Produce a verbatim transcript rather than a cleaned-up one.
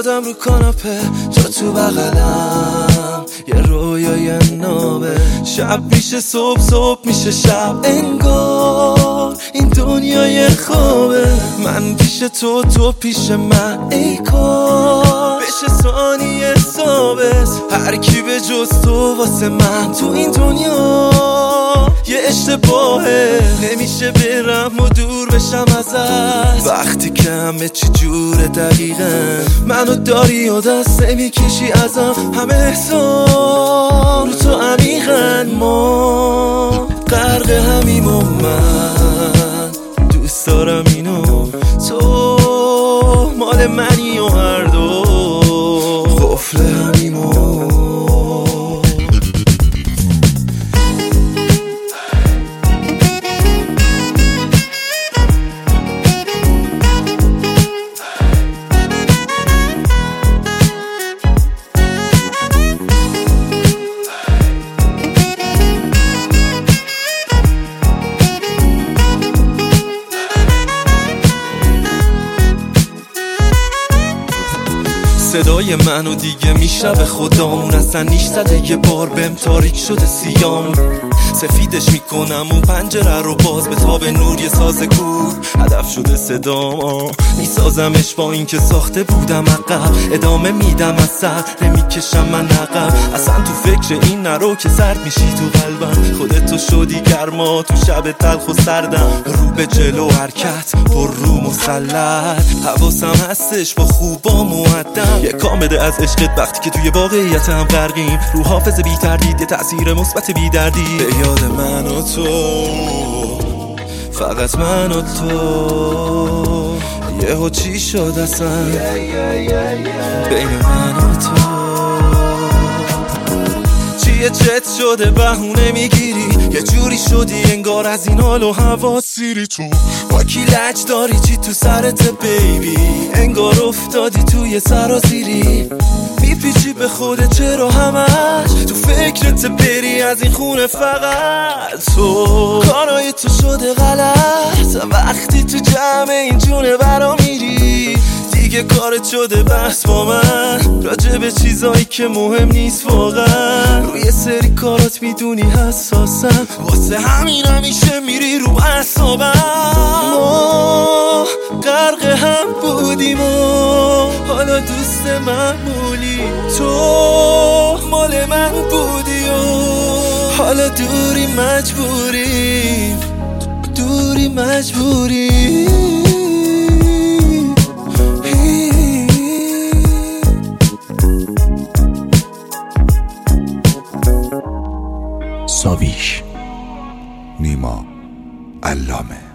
افتادم رو کاناپه، تو تو بغلم، یه رویای نابه. شب میشه صبح، صبح میشه شب، انگار این دنیای خوابه. من پیش تو، تو پیش من، ای کاش بشه ثانیه ثابت. هر کی به جز تو واسه من تو این دنیا یه اشتباهه. نمیشه برم و دور بشم ازت وقتی که همه چی جوره دقیقه. منو داری و دست نمیکشی ازم، همه احسان رو تو عمیقن. ما غرق همیم و من دوست دارم اینو، تو مال منی و هر دو قفل همیم و صدای منو دیگه میشنوه خدامون، اصلا نیش زده یه بار بهم تاریک شده سیام. سفیدش میکنم و پنجره رو باز به تاب نور، یه ساز کور هدف شده صدام. میسازمش با این که ساخته بودم عقب، ادامه میدم از سر نمیکشم من عقب. اصلا تو فکر این نرو که سرد میشی تو قلبم. خودتو شدی گرما تو شب تلخ و سردم، رو به جلو حرکت پر رو مسلط. حواسم هستش با خوبا مودم، یه کام بده از عشقت وقتی که توی واقعیت هم غرقیم. رو حافظه بی تردید یه تأثیر مثبت بی دردی به یاد من و تو، فقط من و تو. یهو چی شد اصلا بین من و تو؟ چیه چت شده بهونه میگیری، یه جوری شدی انگار از این حال و هوا سیری. تو با کی لج داری، چی تو سرت بیبی؟ انگار افتادی توی سرازیری، میپیچی به خودت چرا همش تو فکرت بری از این خونه. فقط تو کارای تو شده غلط وقتی تو جمع این جونه برا میری. دیگه کارت شده بحث با من راجع به چیزایی که مهم نیست واقعا. روی سری کارات میدونی حساسم، واسه همین همیشه میری رو اعصابم. ما غرق هم بودیم و حالا دوست معمولی، تو مال من بودی و حالا دوری مجبوریم، دوری مجبوریم. ساویش، نیما علامه.